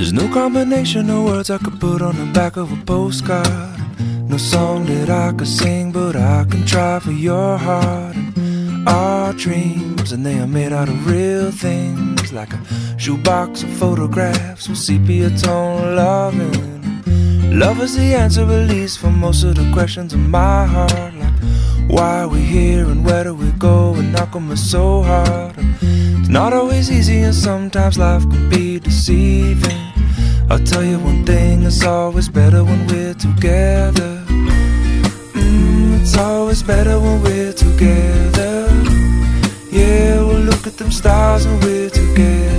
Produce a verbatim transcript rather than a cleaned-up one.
There's no combination of words I could put on the back of a postcard. No song that I could sing, but I can try for your heart. And our dreams, and they are made out of real things, like a shoebox of photographs with sepia tone loving. Love is the answer, at least, for most of the questions in my heart, like why are we here and where do we go, and how come it's so hard. And it's not always easy, and sometimes life can be deceiving. I'll tell you one thing, it's always better when we're together. Mm, it's always better when we're together. Yeah, we'll look at them stars when we're together.